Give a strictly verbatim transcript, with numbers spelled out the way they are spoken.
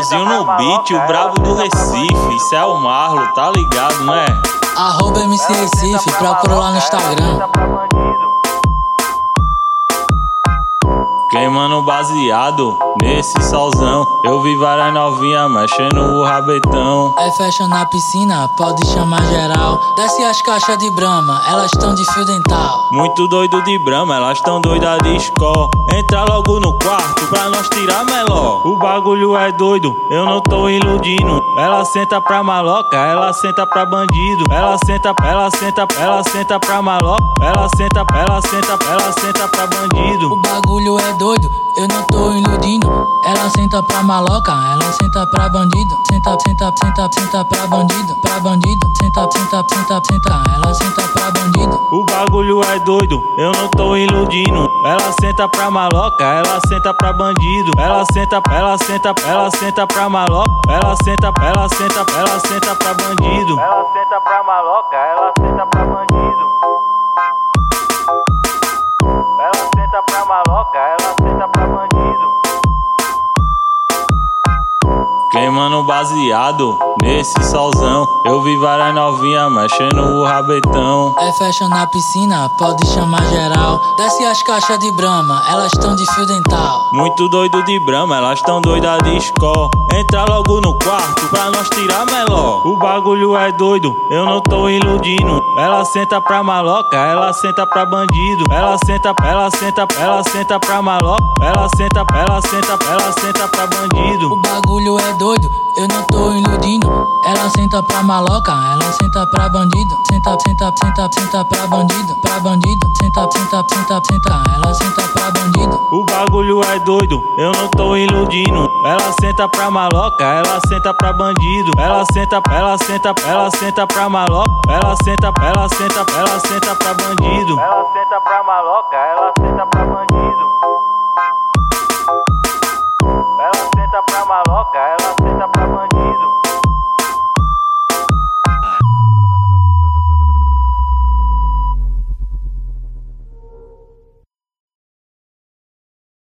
Leozinho no beat, o brabo do Recife. Isso é o Marlo, tá ligado, né? Arroba M C Recife, procura lá no Instagram. Queimando baseado nesse solzão. Eu vi várias novinhas mexendo o rabetão. É festa na piscina, pode chamar geral. Desce as caixas de brama, elas tão de fio dental. Muito doido de brama, elas tão doidas de escol. Entra logo no quarto pra nós tirar meló. O bagulho é doido, eu não tô iludindo. Ela senta pra maloca, ela senta pra bandido. Ela senta, ela senta, ela senta pra maloca. Ela senta, ela senta, ela senta pra bandido. O bagulho é doido, eu não tô iludindo. Ela senta pra maloca, ela senta pra bandido. Senta, senta, senta, senta pra bandido, pra bandido. Senta, senta, senta, senta, ela senta pra bandido. O bagulho é doido, eu não tô iludindo. Ela senta pra maloca, ela senta pra bandido. Ela senta, ela senta, ela senta pra maloca. Ela senta, ela senta, ela senta pra bandido. Ela senta pra maloca, ela senta pra bandido. Ela senta pra maloca, ela senta pra bandido. Queimando baseado nesse solzão. Eu vi várias novinhas mexendo o rabetão. É festa na piscina, pode chamar geral. Desce as caixas de brama, elas tão de fio dental. Muito doido de brama, elas tão doidas de escol. Entra logo no quarto pra nós tirar meló. O bagulho é doido, eu não tô iludindo. Ela senta pra maloca, ela senta pra bandido. Ela senta, ela senta, ela senta pra maloca. Ela senta, ela senta, ela senta pra bandido. O bagulho é doido, eu não tô iludindo. Ela senta pra maloca, ela senta pra bandido. Senta, senta, senta, senta pra bandido, pra bandido. Senta, senta, senta, senta, ela senta pra bandido. O bagulho é doido, eu não tô iludindo. Ela senta pra maloca, ela senta pra bandido. Ela senta, ela senta, ela senta pra maloca. Ela senta, ela senta, ela senta pra bandido. Ela senta pra maloca, ela senta pra bandido.